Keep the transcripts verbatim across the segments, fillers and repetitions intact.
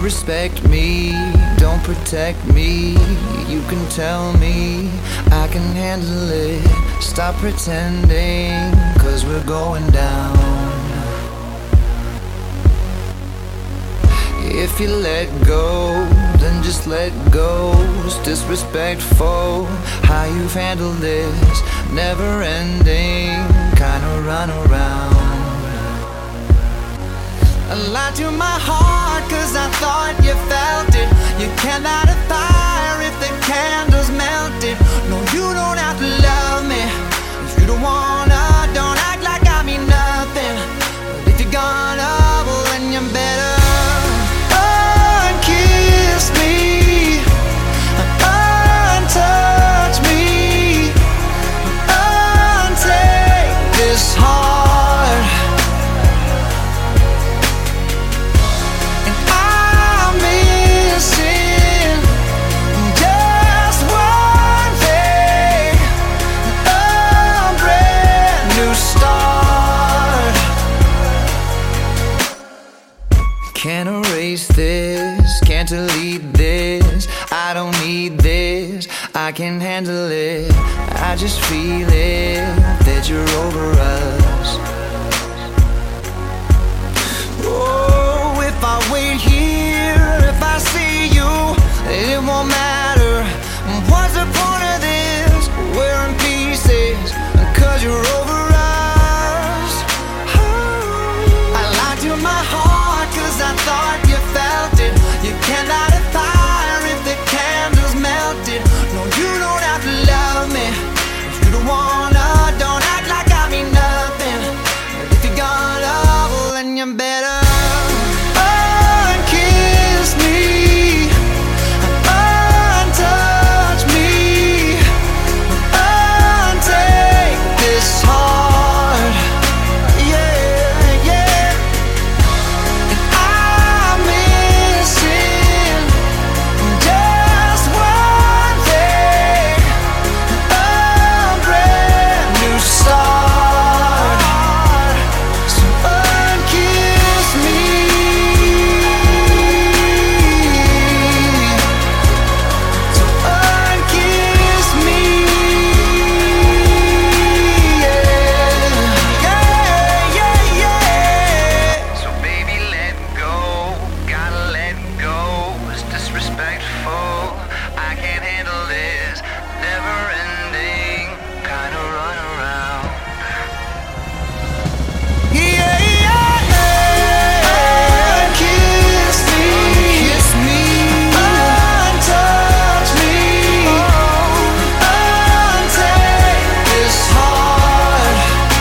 respect me, don't protect me. You can tell me I can handle it. Stop pretending, cause we're going down. If you let go, then just let go. It's disrespectful how you've handled this. Never ending, kinda run around. I lied to my heart cause I thought you felt it. You can't light a fire if the candle's melted. No, you don't have to love me if you don't wanna. Don't act like I mean nothing, but if you're gonna, well then you better unkiss me, untouch me, untake this heart. Can't erase this, can't delete this. I don't need this, I can handle it. I just feel it, that you're over us. Oh, if I wait here, if I see you, it won't matter. What's the point of this? We're in pieces, cause you're over us. I lied to my heart cause I thought you felt it. You can't light a fire if the candle's melted. No, you don't have to love me if you don't wanna. Don't act like I mean nothing, but if you're gonna, well then you better unkiss me, untouch me, untake this heart. Yeah, yeah. And I'm missing just one thing, a brand new start. So unkiss me, so unkiss me, yeah, yeah, yeah, yeah. So baby, let go, gotta let go. It's disrespectful, I can't handle this. Never ending, kinda run around. Yeah, yeah, yeah. Kiss me, kiss me, untouch me, untake this heart.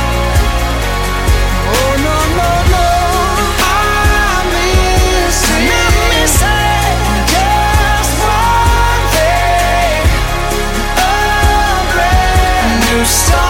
Oh no, no, no, I'm missing, I'm missing just one thing, a brand new start.